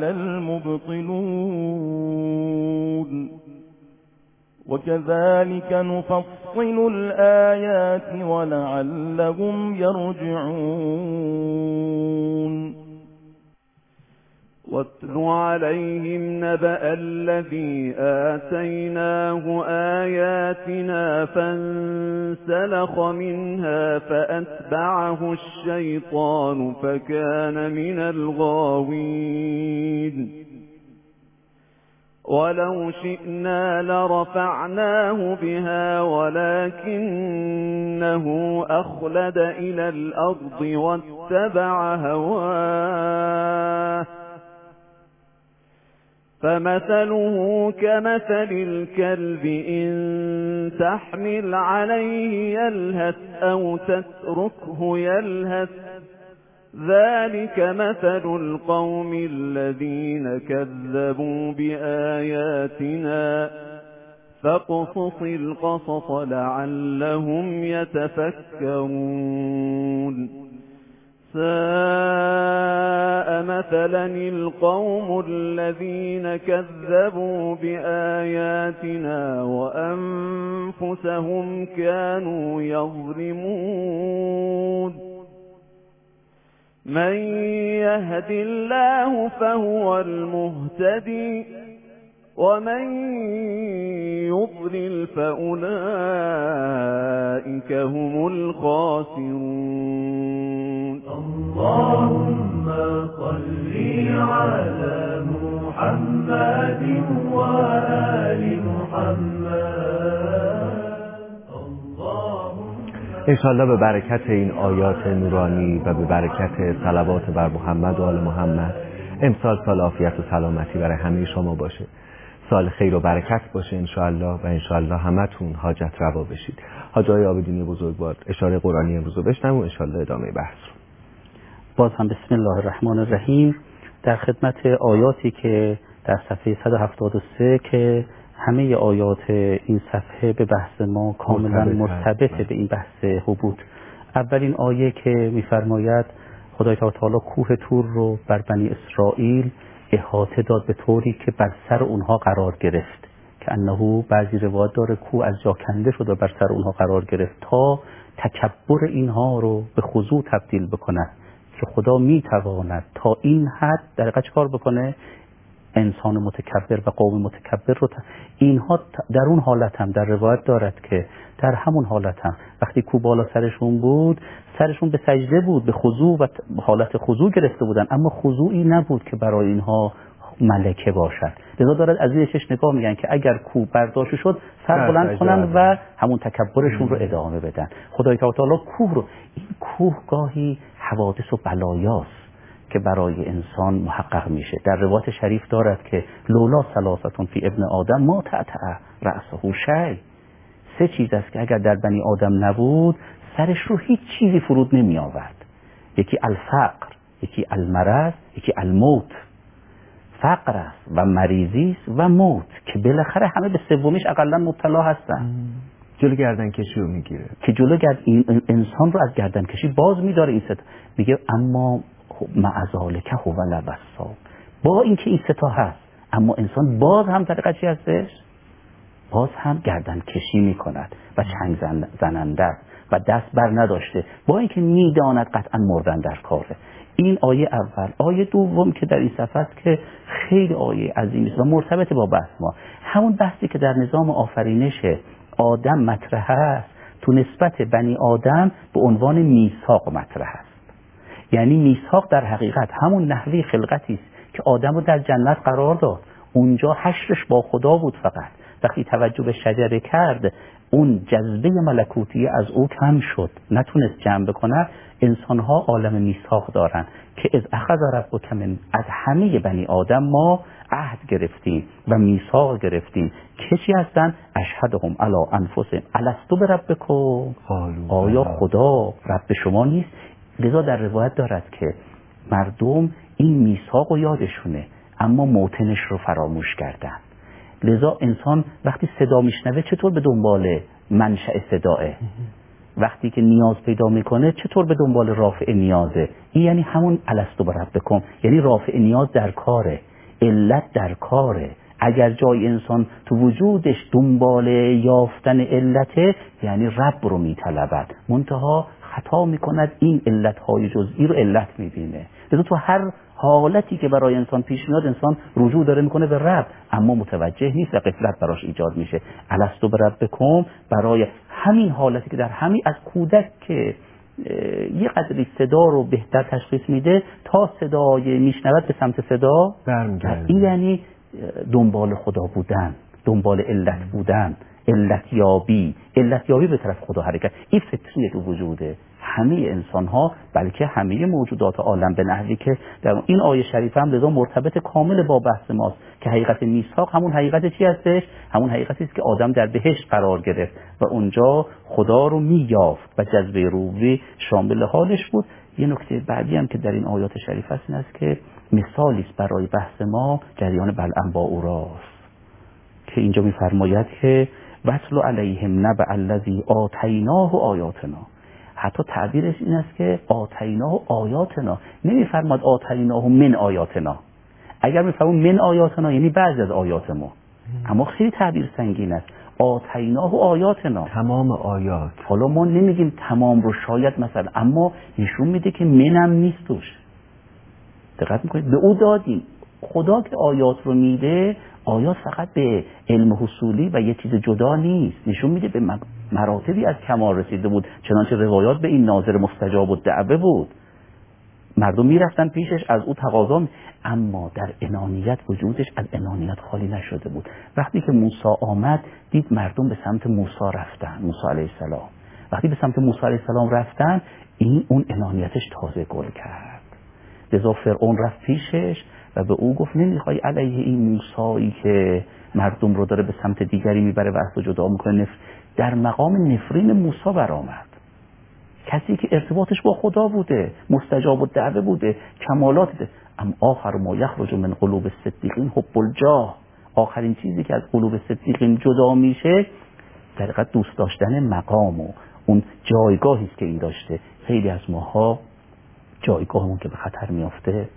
المبطلون وكذلك نفصل الآيات ولعلهم يرجعون. واتل عليهم نبأ الذي آتيناه آياتنا فانسلخ منها فأتبعه الشيطان فكان من الغاوين. ولو شئنا لرفعناه بها ولكنه أخلد إلى الأرض واتبع هواه فمثله كمثل الكلب إن تحمل عليه يلهث أو تتركه يلهث ذلك مثل القوم الذين كذبوا بآياتنا فاقصص القصص لعلهم يتفكرون. ساء مثلا القوم الذين كذبوا بآياتنا وأنفسهم كانوا يظلمون. من يهد الله فهو المهتدي ومن يضلل فأولئك هم الخاسرون. اللهم صل على محمد وآل محمد. انشالله به برکت این آیات نورانی و به برکت صلوات بر محمد و آل محمد امسال سال عافیت و سلامتی برای همه شما باشه، سال خیر و برکت باشه انشالله و انشالله همتون حاجت روا بشید. حاج آقای عابدینی بزرگوار اشاره قرآنی امروز رو بشنویم و انشالله ادامه بحث رو. باز هم بسم الله الرحمن الرحیم. در خدمت آیاتی که در صفحه صد و هفتاد و سه که همه آیات این صفحه به بحث ما کاملا مرتبطه به این بحث حبوط. اولین آیه که می‌فرماید خدای تعالی کوه طور رو بر بنی اسرائیل احاطه داد به طوری که بر سر اونها قرار گرفت، که انه بعضی روایات داره کوه از جا کنده شد و بر سر اونها قرار گرفت تا تکبر اینها رو به خضوع تبدیل بکنه که خدا میتواند تا این حد در حقیقت کار بکنه، انسان متکبر و قوم متکبر رو اینها در اون حالت هم در روایت دارد که در همون حالت هم وقتی کو بالا سرشون بود سرشون به سجده بود، به خضوع و حالت خضوع گرفته بودن، اما خضوعی نبود که برای اینها ملکه باشد. لذا دارد از زیر چشم نگاه میگن که اگر کو برداشت شد سر بلند کنن و همون تکبرشون رو ادامه بدن. خدای تعالی کوه رو، این کوه گاهی حوادث و بلایاست که برای انسان محقق میشه. در روایت شریف دارد که لولا ثلاثتون فی ابن آدم ما تعتع رأسه شیء. سه چیز است که اگر در بنی آدم نبود سرش رو هیچ چیزی فرود نمی آورد. یکی الفقر، یکی المرض، یکی الموت. فقر است و مریضی است و موت که بالاخره همه به سومیش اقلا مبتلا هستن. جلو گردن کشی رو میگیره که جلو گرد این انسان رو از گردن کشی باز میداره. این ستا میگه اما معذالک هو لبسا، با اینکه این ستا هست اما انسان باز هم طریقه چی هستش؟ باز هم گردن کشی میکند و چنگ زننده است و دست بر نداشته، با اینکه میداند قطعا مردن در کاره. این آیه اول. آیه دوم که در این صفحه است که خیلی آیه عظیمی است و مرتبط با بحث ما، همون بحثی که در نظام آفرینش آدم مطرح است تو نسبت بنی آدم به عنوان میثاق مطرح است. یعنی میثاق در حقیقت همون نحوه خلقتی است که آدم رو در جنت قرار داد. اونجا حشرش با خدا بود، فقط وقتی توجه به شجره کرد اون جذبه ملکوتی از او کم شد، نتونست جمع بکنه. انسان‌ها عالم میثاق دارن که از اخذ ربک من، از همه بنی آدم ما عهد گرفتیم و میثاق گرفتیم که چی هستن؟ اشهدهم علی انفسهم الستو بربکم، آیا خدا رب شما نیست؟ لذا در روایت دارد که مردم این میثاق رو یادشونه اما موطنش رو فراموش کردن. لذا انسان وقتی صدا میشنوه چطور به دنبال منشأ صداه؟ وقتی که نیاز پیدا میکنه چطور به دنبال رافع نیازه؟ این یعنی همون الستو بربکم، یعنی رافع نیاز در کاره، علت در کاره. اگر جای انسان تو وجودش دنبال یافتن علته یعنی رب رو میطلبد، منتها خطا میکند، این علتهای جزئی رو علت میبینه. لذا تو هر حالتی که برای انسان پیش میاد انسان رجوع داره میکنه به رب اما متوجه نیست و غفلت براش ایجاد میشه. الستو بربکم برای همین حالتی که در همین از کودک که یه قدری صدا رو بهتر تشخیص میده تا صدای میشنود به سمت صدا برمیگرده. این یعنی دنبال خدا بودن، دنبال علت بودن، علتیابی، علتیابی به طرف خدا حرکت. این فطریه تو وجوده همه انسان ها، بلکه همه موجودات عالم به نحوی که در این آیه شریفه هم لذا مرتبط کامل با بحث ماست که حقیقت میثاق همون حقیقت چی هستش؟ همون حقیقتی است که آدم در بهشت قرار گرفت و اونجا خدا رو مییافت و جذبه روحی شامل حالش بود. یه نکته بعدی هم که در این آیات شریفه است این است که مثالی است برای بحث ما جریان بلعم با اوراس که اینجا میفرماید که وَاتْلُ عَلَیْهِمْ نَبَأَ الَّذِی آتَیْنَاهُ آیاتنا. حتی تعبیرش این است که آتیناه آیاتنا، نمیفرماد آتیناه من آیاتنا. اگر میفرمون من آیاتنا یعنی بعضی از آیات ما، اما خیلی تعبیر سنگین است. آتیناه آیاتنا، تمام آیات. حالا ما نمیگیم تمام رو شاید مثلا، اما نشون میده که منم نیست توش. دقت میکنید به او دادیم. خدا که آیات رو میده، آیات فقط به علم حصولی و یه چیز جدا نیست، نشون میده به مراتبی از کمال رسیده بود. چنانچه روایات به این ناظر مستجاب الدعوه بود، مردم میرفتن پیشش از او تقاضا می... اما در انانیت وجودش از انانیت خالی نشده بود. وقتی که موسی آمد دید مردم به سمت موسی رفتن، موسی علیه السلام وقتی به سمت موسی علیه السلام رفتن این اون انانیتش تازه گل کرد. لذا فرعون رفت پیشش و به او گفت نمیخوای علیه این موسایی که مردم رو داره به سمت دیگری میبره و از تو جدا میکنه نفر... در مقام نفرین موسی برآمد، کسی که ارتباطش با خدا بوده، مستجاب الدعوه بوده، کمالات ده. اما آخر ما یخرج من قلوب الصدیقین حب الجاه، آخرین چیزی که از قلوب صدیقین جدا میشه در حقیقت دوست داشتن مقام و اون جایگاهی است که این داشته. خیلی از ماها جایگاهمون که به خطر میافته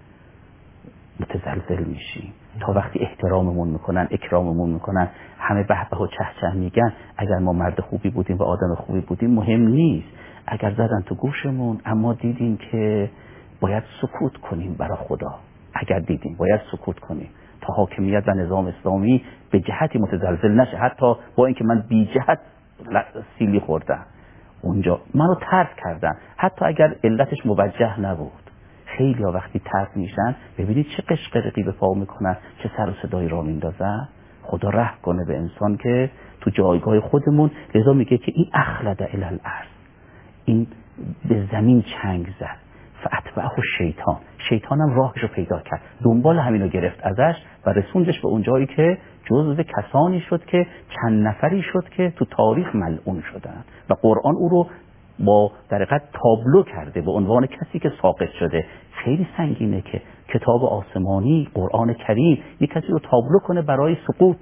متزلزل میشیم. تا وقتی احتراممون میکنن، اکراممون میکنن، همه به به و چه چه میگن، اگر ما مرد خوبی بودیم و آدم خوبی بودیم مهم نیست. اگر زدن تو گوشمون اما دیدیم که باید سکوت کنیم برای خدا، اگر دیدیم باید سکوت کنیم تا حاکمیت و نظام اسلامی به جهتی متزلزل نشه، حتی با اینکه من بی جهت سیلی خوردم اونجا منو طرد کردن، حتی اگر علتش موجه نبود. خیلی ها وقتی طرد میشن ببینید چه قشقرقی به پا میکنن، چه سر و صدایی را میندازن. خدا رحم کنه به انسان که تو جایگاه خودمون. لذا میگه که این اخلد الی الارض، این به زمین چنگ زد. فاتبعه شیطان، شیطانم راهش رو پیدا کرد، دنبال همینو گرفت ازش و رسوندش به اون جایی که جزو کسانی شد که چند نفری شد که تو تاریخ ملعون شدن و قرآن او رو با در حقیقت تابلو کرده به عنوان کسی که ساقط شده. خیلی سنگینه که کتاب آسمانی قرآن کریم یک کسی رو تابلو کنه برای سقوط،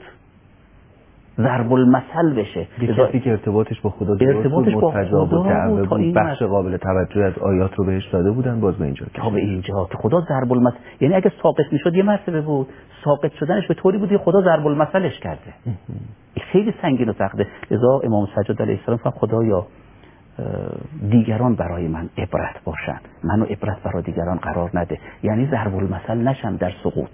ضرب المثل بشه. یک کسی که ارتباطش با خدا درست بود، متجاب و دعوه بود، بخش قابل توجه از آیات رو بهش داده بودن، باز به اینجا تا به اینجا که خدا ضرب المثل، یعنی اگه ساقط میشد یه مرتبه بود، ساقط شدنش به طوری بود که خدا ضرب المثلش کرده. خیلی سنگین و سخته. لذا امام سجاد علیه السلام فرمود خدایا دیگران برای من عبرت باشن، منو عبرت برای دیگران قرار نده، یعنی ضرب المثل نشم در سقوط.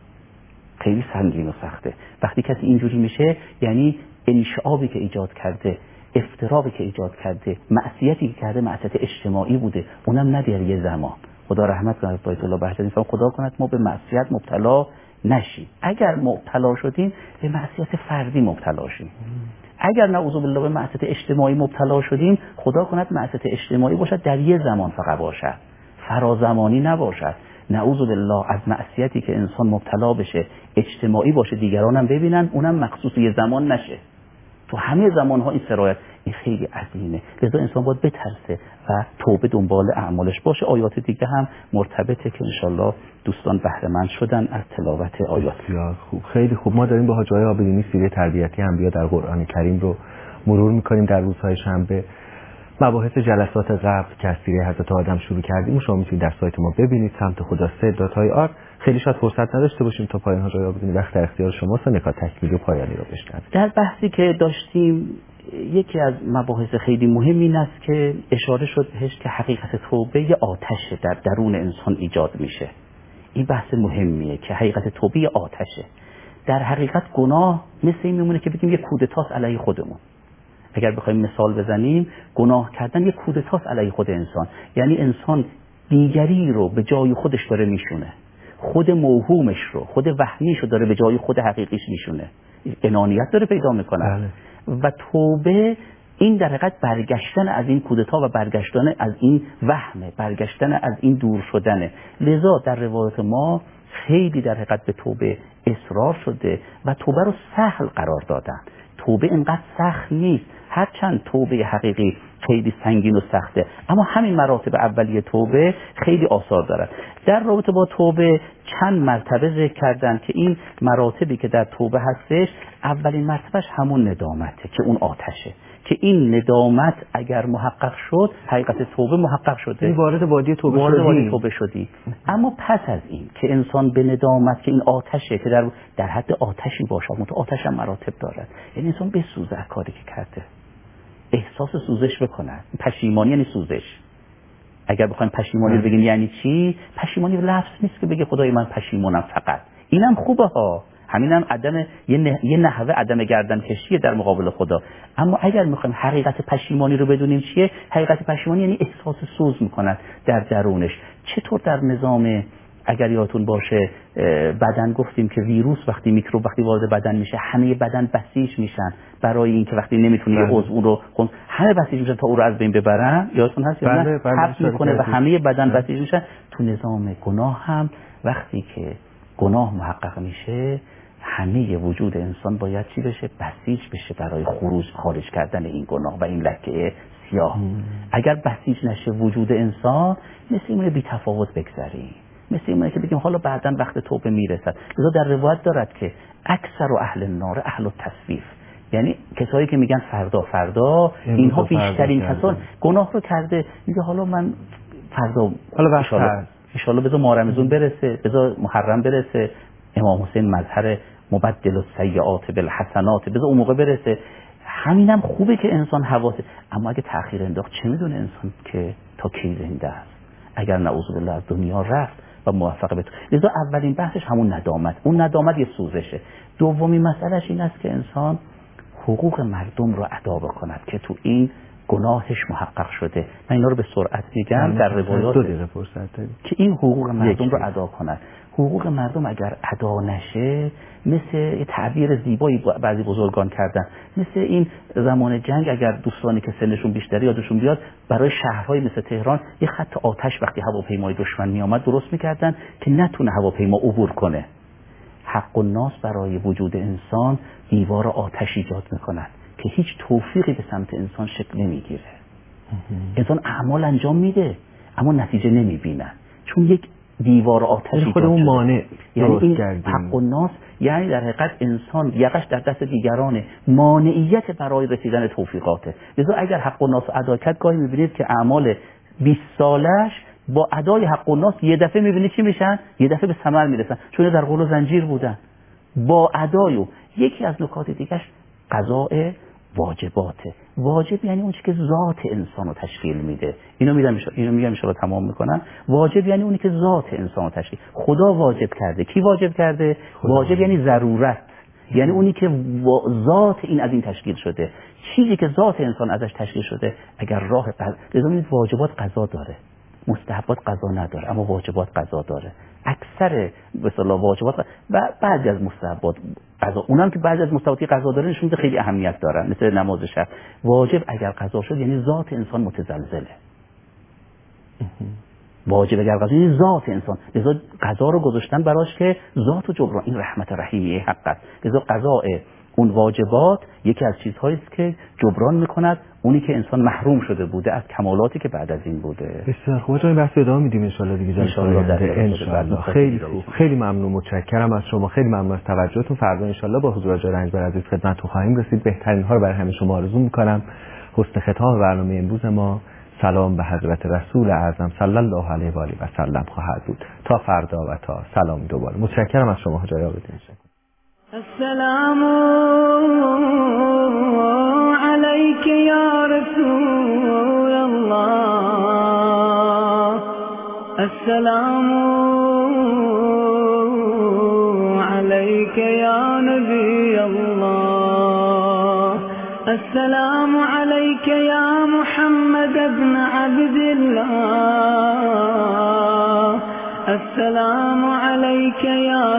خیلی سنگین و سخته. وقتی کسی اینجوری میشه یعنی انشعابی که ایجاد کرده، افترابی که ایجاد کرده، معصیتی که کرده معصیت اجتماعی بوده، اونم نه در یه زمان. خدا رحمت کنه آیت الله بهجتی فرمود خدا کند ما به معصیت مبتلا نشیم. اگر مبتلا شدیم به معصیت فردی مبتلا شیم. اگر نعوذ بالله به معصیت اجتماعی مبتلا شدیم، خدا کند معصیت اجتماعی باشد در یه زمان فقط باشد، فرازمانی نباشد. نعوذ بالله از معصیتی که انسان مبتلا بشه اجتماعی باشه، دیگرانم ببینن، اونم مخصوص یه زمان نشه، تو همه زمانها این سرایت. این خیلی عظیمه. لذا انسان باید بترسه و توبه دنبال اعمالش باشه. آیات دیگه هم مرتبطه که انشالله دوستان بهره مند شدن از تلاوت آیات. بسیار خوب، خیلی خوب. ما داریم با حاج آقای عابدینی سیره تربیتی انبیا در قرآن کریم رو مرور میکنیم در روزهای شنبه. مباحث جلسات قبل که از سیره حضرت آدم شروع کردیم شما میتونید در سایت ما ببینید، سمت خدا سه دات آی آر. خیلی شاید فرصت نداشته باشیم تا پایان حاج آقای عابدینی، وقت در اختیار شماست و نکات تکمیلی و پایانی رو بشنوید. در بحثی که داشتیم یکی از مباحث خیلی مهم این است که اشاره شد بهش که حقیقت توبه یه آتشه در درون انسان ایجاد میشه. این بحث مهمیه که حقیقت توبه آتشه. در حقیقت گناه مثل این میمونه که بگیم یه کودتاست علیه خودمون. اگر بخوایم مثال بزنیم، گناه کردن یه کودتاست علیه خود انسان، یعنی انسان دیگری رو به جای خودش داره میشونه، خود موهومش رو، خود وهمیش رو داره به جای خود حقیقیش میشونه، انانیت داره پیدا میکنه. بله. و توبه این در حقیقت برگشتن از این کودتا و برگشتن از این وهمه، برگشتن از این دور شدنه. لذا در روایت ما خیلی در حقیقت به توبه اصرار شده و توبه رو سهل قرار دادن. توبه اینقدر سخت نیست، هرچند توبه حقیقی خیلی سنگین و سخته، اما همین مراتب اولیه توبه خیلی آثار دارد. در رابطه با توبه چند مرتبه ذکر کردن که این مراتبی که در توبه هستش، اولین مرتبهش همون ندامته که اون آتشه، که این ندامت اگر محقق شد حقیقت توبه محقق شده، این وارد وادی توبه وارد شدی. وادی توبه شدی. اما پس از این که انسان به ندامت که این آتشه که در در حد آتشی باشه، مت آتش هم مراتب دارد، یعنی انسان بسوزه کاری که کرده، احساس سوزش بکنه. پشیمانی یعنی سوزش. اگر بخوایم پشیمانی رو بگیم یعنی چی؟ پشیمانی لفظ نیست که بگه خدای من پشیمونم فقط، اینم خوبه ها، همینم عدم یه, نه... یه نحوه عدم گردن کشیه در مقابل خدا. اما اگر میخوایم حقیقت پشیمانی رو بدونیم چیه، حقیقت پشیمانی یعنی احساس سوز میکنن در درونش. چطور در نظام اگر یادتون باشه بدن گفتیم که ویروس وقتی میکروب وقتی وارد بدن میشه همه بدن بسیج میشن برای اینکه وقتی نمیتونه یه عضو اون رو خون همه بسیج میشن تا او رو از بین ببرن. یادتون هست یا نه؟ حبس میکنه و همه بدن بسیج میشن. تو نظام گناه هم وقتی که گناه محقق میشه همه وجود انسان باید چی بشه؟ بسیج بشه برای خروج خارج کردن این گناه و این لکه سیاه. اگر بسیج نشه وجود انسان مثل اینه بی تفاوت بگذریم، مثل اینه که بگیم حالا بعداً وقت توبه میرسد. لذا در روایت دارد که اکثر و اهل النار اهل التسویف، یعنی کسایی که میگن فردا فردا اینها بیشترین کسان گناه رو کرده، میگه حالا من فردا حالا ان شاءالله بذار ماه رمضان برسه، بذار محرم برسه، امام حسین مظهر مبدل السیئات بالحسنات، بذار اون موقع برسه. همینم خوبه که انسان حواسه، اما اگه تأخیر انداخت چه میدونه انسان که تا کی زنده است؟ اگر نعوذ بالله از دنیا رفت و و موفق بتون. لذا اولین بحثش همون ندامت، اون ندامت یه سوزشه. دومین مسئلهش این است که انسان حقوق مردم رو ادا بکند که تو این گناهش محقق شده. من اینا رو به سرعت میگم در روایات دو دقیقه فرصت داریم که این حقوق مردم رو ادا کند. حقوق مردم اگر ادا نشه، مثل تعبیر زیبایی بعضی بزرگان کردن، مثل این زمان جنگ اگر دوستانی که سنشون بیشتری یادشون بیاد برای شهرهای مثل تهران یه خط آتش وقتی هواپیمای دشمن می آمد درست میکردن که نتونه هواپیما عبور کنه. حق الناس برای وجود انسان دیوار آتش ایجاد میکند که هیچ توفیقی به سمت انسان شکل نمیگیره. انسان اعمال انجام میده اما نتیجه نمیبینن، چون یک دیوار آتش ایجاد خودمون شده. مانع یعنی این کردیم. حق الناس یعنی در حقیقت انسان یقش در دست دیگرانه، مانعیت برای رسیدن توفیقاته. لذا اگر حق الناس ادا کرد، گاهی میبینید که اعمال بیست سالش با ادای حق الناس یه دفعه میبینید چی میشن؟ یه دفعه به ثمر میرسن، چون در قول و زنجیر بودن. با ادای و یکی از نکات دیگهش قضاء واجباته. واجب یعنی اون چیزی که ذات انسان رو تشکیل میده. اینو میگم اینو میگم ان شاء الله تمام میکنم. واجب یعنی اونی که ذات انسان رو تشکیل. خدا واجب کرده. کی واجب کرده؟ خدا. واجب یعنی ضرورت، یعنی اونی که ذات این از این تشکیل شده. چیزی که ذات انسان ازش تشکیل شده اگر راه قضا، لازم واجبات قضا داره، مستحبات قضا نداره، اما واجبات قضا داره. اکثر به اصطلاح واجبات و بعضی از مستحبات قضا، اونم که بعضی از مستحبات قضا داره نشون میده خیلی اهمیت دارن، مثل نماز شب. واجب اگر قضا شد یعنی ذات انسان متزلزله. واجب اگر قضا یعنی ذات انسان، لذا قضا رو گذاشتن براش که ذات و جبران، این رحمت رحیمیه حق است. لذا قضاء اون واجبات یکی از چیزهایی است که جبران میکند اونی که انسان محروم شده بوده از کمالاتی که بعد از این بوده. بسیار خوب. جای بحث ادامه میدیم ان شاء الله دیگه. ان شاء الله ان شاء الله. خیلی خوب، خیلی ممنون، متشکرم از شما، خیلی ممنون از توجهتون. فردا ان شاء الله با حضور آقای رنجبر عزیز خدمتتون خواهیم رسید. بهترین ها رو برای همه شما آرزو میکنم. حسن ختام برنامه امروز ما سلام به حضرت رسول اعظم صلی الله علیه و آله و سلم خواهد بود. تا فردا و تا سلام دوباره. متشکرم از شما حاجی آقا. السلام عليك يا رسول الله، السلام عليك يا نبي الله، السلام عليك يا محمد بن عبد الله، السلام عليك يا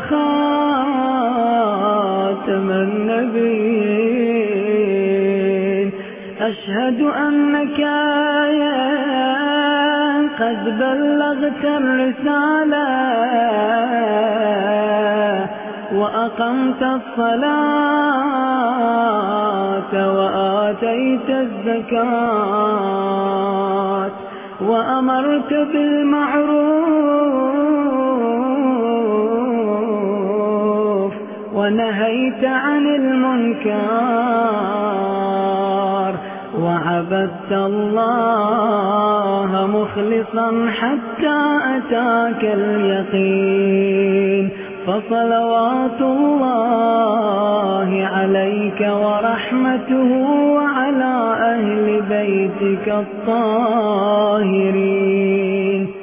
خاتم النبيين، أشهد أنك قد بلغت الرسالة وأقمت الصلاة وآتيت الزكاة وأمرت بالمعروف ونهيت عن المنكر وعبدت الله مخلصا حتى أتاك اليقين، فصلوات الله عليك ورحمته وعلى أهل بيتك الطاهرين.